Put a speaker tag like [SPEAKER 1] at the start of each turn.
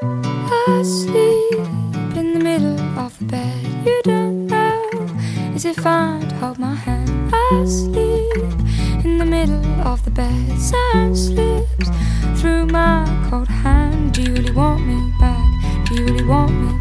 [SPEAKER 1] Asleep in the middle of the bed. You don't know as if I'd hold my hand. Asleep in the middle of the bed. Sand slips through my cold hand. Do you really want me back? Do you really want me